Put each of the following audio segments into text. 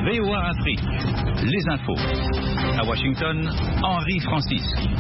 VOA Afrique, les infos. À Washington, Henri Francis.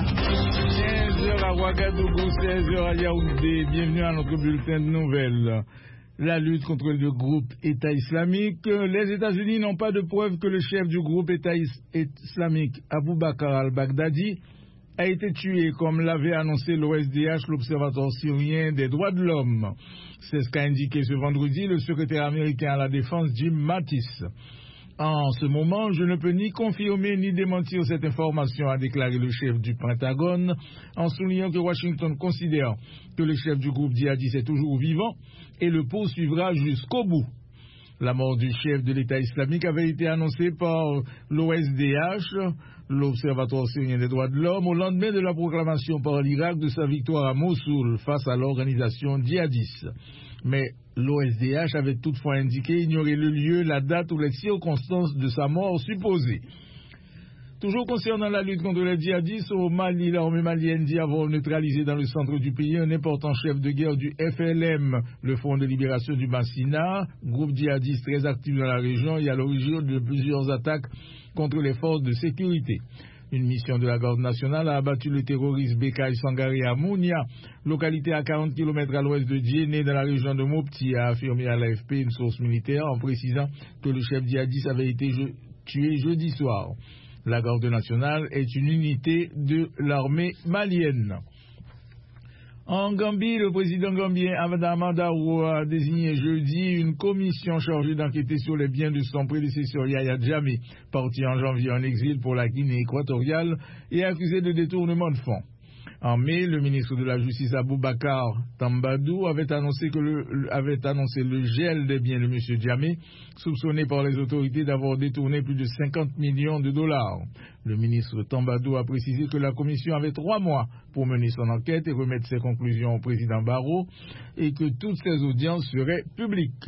15h à Ouagadougou, 16h à Yaoundé. Bienvenue à notre bulletin de nouvelles. La lutte contre le groupe État islamique. Les États-Unis n'ont pas de preuve que le chef du groupe État islamique, Abu Bakr al-Baghdadi, a été tué, comme l'avait annoncé l'OSDH, l'Observatoire syrien des droits de l'homme. C'est ce qu'a indiqué ce vendredi le secrétaire américain à la défense, Jim Mattis. En ce moment, je ne peux ni confirmer ni démentir cette information, a déclaré le chef du Pentagone, en soulignant que Washington considère que le chef du groupe djihadiste est toujours vivant et le poursuivra jusqu'au bout. La mort du chef de l'État islamique avait été annoncée par l'OSDH, l'Observatoire syrien des droits de l'homme, au lendemain de la proclamation par l'Irak de sa victoire à Mossoul face à l'organisation djihadiste. Mais l'OSDH avait toutefois indiqué ignorer le lieu, la date ou les circonstances de sa mort supposée. Toujours concernant la lutte contre les djihadistes, au Mali, l'armée malienne dit avoir neutralisé dans le centre du pays un important chef de guerre du FLM, le Front de libération du Massina, groupe djihadiste très actif dans la région et à l'origine de plusieurs attaques contre les forces de sécurité. Une mission de la garde nationale a abattu le terroriste Bekay Sangare à Mounia, localité à 40 km à l'ouest de Djenné, dans la région de Mopti, a affirmé à l'AFP une source militaire en précisant que le chef djihadiste avait été tué jeudi soir. La garde nationale est une unité de l'armée malienne. En Gambie, le président gambien Adama Barrow a désigné jeudi une commission chargée d'enquêter sur les biens de son prédécesseur Yahya Jammeh, parti en janvier en exil pour la Guinée équatoriale et accusé de détournement de fonds. En mai, le ministre de la Justice Abubakar Tambadou avait annoncé le gel des biens de M. Jammeh, soupçonné par les autorités d'avoir détourné plus de 50 millions de dollars. Le ministre Tambadou a précisé que la commission avait 3 mois pour mener son enquête et remettre ses conclusions au président Barrow et que toutes ses audiences seraient publiques.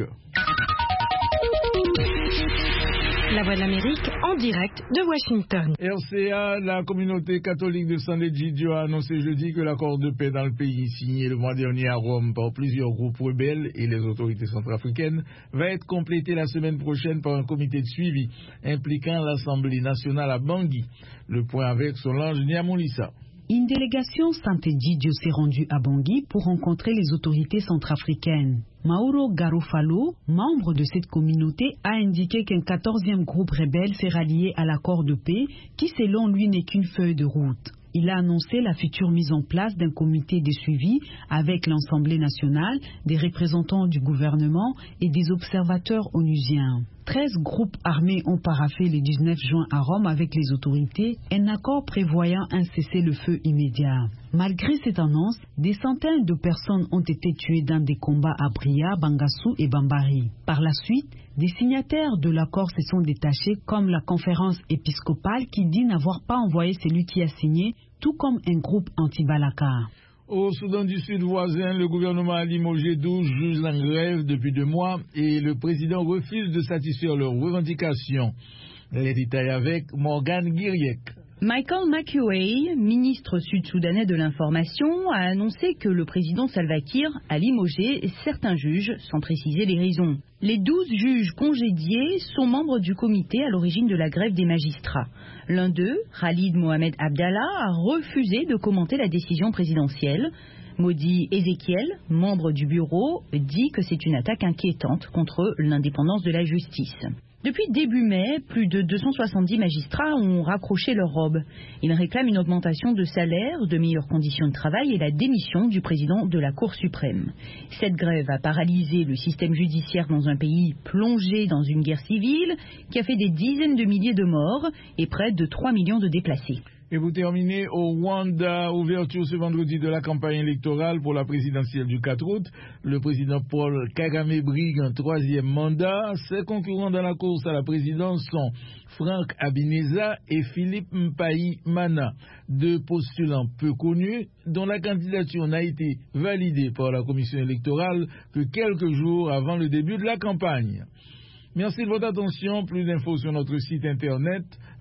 La Voix de l'Amérique en direct de Washington. RCA, la communauté catholique de San Egidio a annoncé jeudi que l'accord de paix dans le pays signé le mois dernier à Rome par plusieurs groupes rebelles et les autorités centrafricaines va être complété la semaine prochaine par un comité de suivi impliquant l'Assemblée nationale à Bangui. Le point avec Solange Niamoulissa. Une délégation Sant'Egidio s'est rendue à Bangui pour rencontrer les autorités centrafricaines. Mauro Garofalo, membre de cette communauté, a indiqué qu'un 14e groupe rebelle s'est rallié à l'accord de paix qui, selon lui, n'est qu'une feuille de route. Il a annoncé la future mise en place d'un comité de suivi avec l'Assemblée nationale, des représentants du gouvernement et des observateurs onusiens. 13 groupes armés ont paraphé le 19 juin à Rome avec les autorités un accord prévoyant un cessez-le-feu immédiat. Malgré cette annonce, des centaines de personnes ont été tuées dans des combats à Bria, Bangassou et Bambari. Par la suite, des signataires de l'accord se sont détachés, comme la conférence épiscopale qui dit n'avoir pas envoyé celui qui a signé, tout comme un groupe anti-Balaka. Au Soudan du Sud voisin, le gouvernement a limogé 12 juges en grève depuis 2 mois et le président refuse de satisfaire leurs revendications. Les détails avec Morgan Guiriek. Michael Makuei, ministre sud-soudanais de l'information, a annoncé que le président Salva Kiir a limogé certains juges sans préciser les raisons. Les 12 juges congédiés sont membres du comité à l'origine de la grève des magistrats. L'un d'eux, Khalid Mohamed Abdallah, a refusé de commenter la décision présidentielle. Modi Ezekiel, membre du bureau, dit que c'est une attaque inquiétante contre l'indépendance de la justice. Depuis début mai, plus de 270 magistrats ont raccroché leur robe. Ils réclament une augmentation de salaire, de meilleures conditions de travail et la démission du président de la Cour suprême. Cette grève a paralysé le système judiciaire dans un pays plongé dans une guerre civile qui a fait des dizaines de milliers de morts et près de 3 millions de déplacés. Et vous terminez au Rwanda, ouverture ce vendredi de la campagne électorale pour la présidentielle du 4 août. Le président Paul Kagame brigue un 3e mandat. Ses concurrents dans la course à la présidence sont Frank Habineza et Philippe Mpayi Mana, 2 postulants peu connus dont la candidature n'a été validée par la commission électorale que quelques jours avant le début de la campagne. Merci de votre attention. Plus d'infos sur notre site internet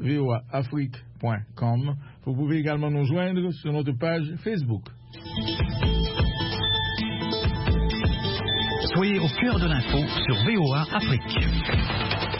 voaafrique.com. Vous pouvez également nous joindre sur notre page Facebook. Soyez au cœur de l'info sur VOA Afrique.